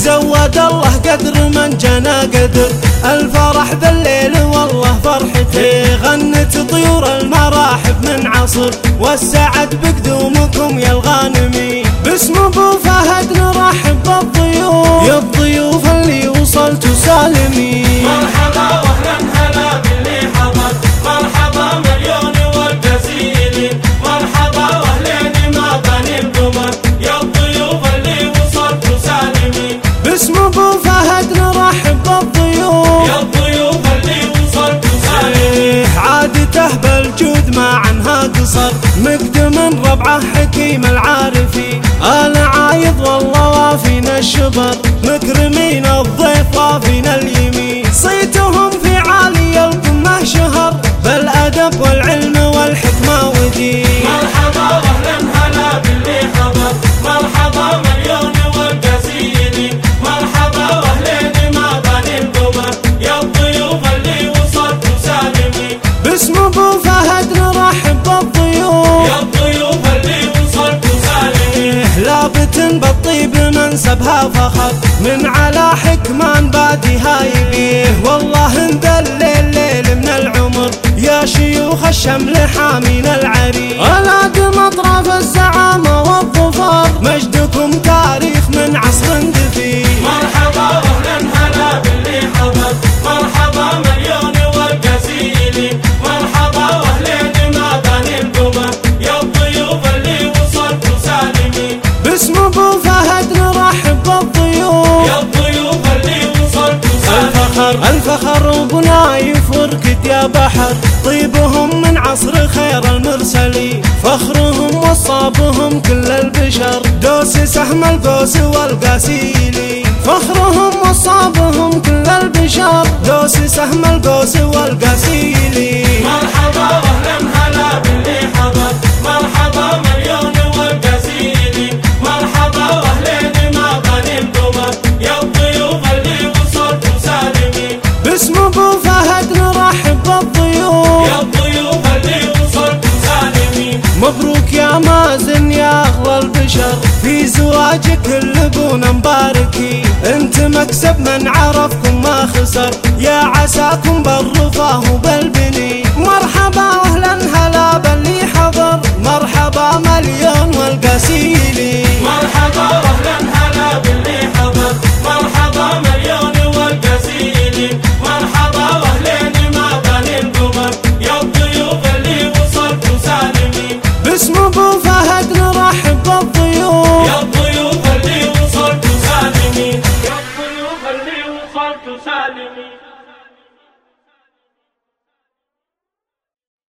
زود الله قدر من جنى قدر، الفرح ذا الليل والله فرحتي، غنت طيور المراحب من عصر، والسعد بقدومكم يا الغانمين. باسم ابو فهد نرحب بالضيوف، يا الضيوف اللي وصلتوا سالمين. مرحبا واهلا هلا باللي حضر، مرحبا مليون والجزيل، مرحبا واهلين ما بني القمر، يا الضيوف اللي وصلتوا سالمين. باسم ابو فهد نرحب بالضيوف، يا الضيوف اللي وصلتوا سالمين. عادته بالجود ما عنها قصر، مقدم ربعه حكيم العارفين، آل عايض والله وافينا الشبر، مكرمين الضيف وافينا اليمين. صيتهم في عالي القمة شهر، بالأدب والعلم والحكمة ودين. مرحبا واهلا هلا باللي حضر، مرحبا مليون والجزيل، مرحبا واهلين ما بني القمر، يا الضيوف اللي وصلتوا سالمين. باسم ابو فهد نرحب بالضيوف، يا الضيوف اللي وصلتوا سالمين. لابت بالطيب منسبها فخر، من على حكمان باديها يبيه، والله ندلل ليل من العمر، يا شيوخ الشمل حامين العريس. ألادم أطراف الزعامة والظفر، مجدكم تاريخ من عصر دفين. مرحبا واهلا هلا باللي حضر، مرحبا مليون والجزيل، مرحبا واهلين ما بني القمر، يا الضيوف اللي وصلتوا سالمين. باسم ابو فهد نرحب بالضيوف، يا الضيوف اللي وصلتوا سالمين. الفخر وبنايف وركد يا بحر، طيبهم من عصر خير المرسلين، فخرهم وصابهم كل البشر، دوس سهم القوس والقاسيلين. فخرهم وصابهم كل البشر، دوس سهم القوس والقاسيلين. مرحبا واهلا هلا باللي حضر، مرحبا مليون والجزيل، مرحبا واهلين ما بني القمر، يا الضيوف اللي وصلتوا سالمين. باسم ابو فهد نرحب بالضيوف، يا الضيوف اللي وصلتوا سالمين. مبروك يا مازن يا اغلى البشر، في زواجك اللبون مباركين، انت مكسب من عرفكم ما خسر، يا عساكم بالرفاه وبالبنين.